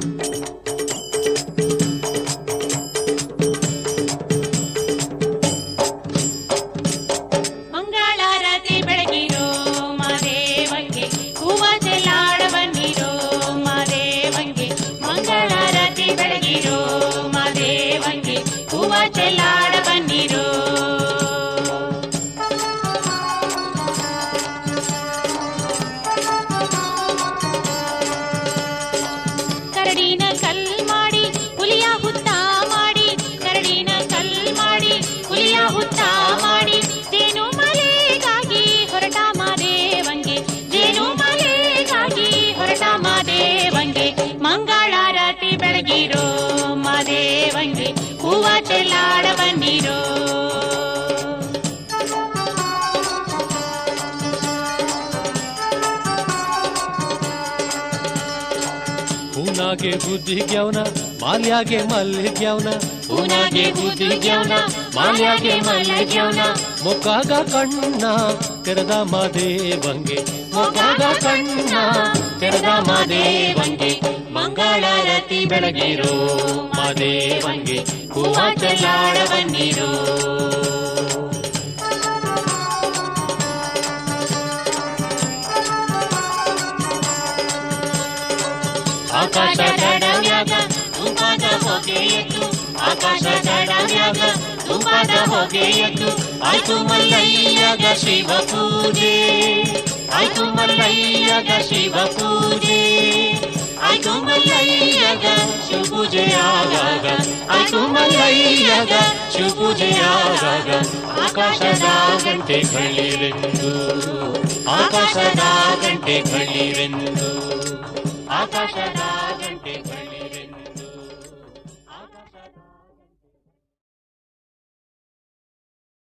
ಮಂಗಳಾರತಿ ಬೆಳಗಿರೋ ಮಾದೇವಂಗೆ ಹೂವ ಚೆಲ್ಲಾಡ ಬನ್ನಿರೋ ಮಾದೇವಂಗೆ ಮಂಗಳಾರತಿ ಬೆಳಗಿರೋ ಮಾದೇವಂಗೆ ಹೂವ ಚೆಲ್ಲಾಡ ಬನ್ನಿರೋ ಕರಡಿನ ಕಲ್ ಮಾಡಿ ಹುಲಿಯ ಹುತ್ತ ಮಾಡಿ ಕರಡಿನ ಕಲ್ ಮಾಡಿ ಹುಲಿಯ ಹುತ್ತ ಮಾಡಿ ಜೇನು ಮಲೆಗಾಗಿ ಹೊರಟ ಮಾದೇವಂಗೆ ಜೇನು ಮಲೆಗಾಗಿ ಹೊರಟ ಮಾದೇವಂಗೆ ಮಂಗಳಾರತಿ ಬೆಳಗಿರೋ ಮಾದೇವಂಗೆ ಹೂವ ಚೆಲ್ಲಾಡ ಬನ್ನಿರೋ ಹೂನಾಗೆ ಬುದ್ಧಿಗ್ಯವನ ಮಾಲ್ಯಾಗೆ ಮಲ್ಲಿಗ್ಯವನ ಹೂನಾಗೆ ಬುದ್ಧಿಗ್ಯವನ ಮಾಲ್ಯಾಗೆ ಮಲ್ಲಿಗ್ಯವನ ಮೊಗ್ಗಾಗ ಕಣ್ಣ ತೆರೆದ ಮಾದೇವಂಗೆ ಮೊಗ್ಗಾಗ ಕಣ್ಣ ತೆರೆದ ಮಾದೇವಂಗೆ ಮಂಗಳಾರತಿ ಬೆಳಗಿರೋ ಮಾದೇವಂಗೆ ಹೂವ ಚೆಲ್ಲಾಡ ಬನ್ನಿರೋ ಆಕಾಶ ದಡವ್ಯಾಗ ತುಂಬಾದ ಹೊಗೆ ಎದ್ದು ಆಕಾಶ ದಡವ್ಯಾಗ ತುಂಬಾದ ಹೊಗೆ ಎದ್ದು ಆಯ್ತು ಮಲ್ಲಯ್ಯಗ ಶಿವ ಪೂಜೆ ಆಯ್ತು ಮಲ್ಲಯ್ಯಗ ಶಿವ ಪೂಜೆ ಆಯ್ತು ಮಲ್ಲಯ್ಯಗ ಶಿವ ಪೂಜೆಯಾಗಾಗ ಆಯ್ತು ಮಲ್ಲಯ್ಯಗ ಶಿವ ಪೂಜೆಯಾಗಾಗ ಆಕಾಶದ ಗಂಟೆ ಕಳ್ಳಿರೆಂದು ಆಕಾಶದ ಗಂಟೆ ಕಳ್ಳಿರೆಂದು ಆಕಾಶದ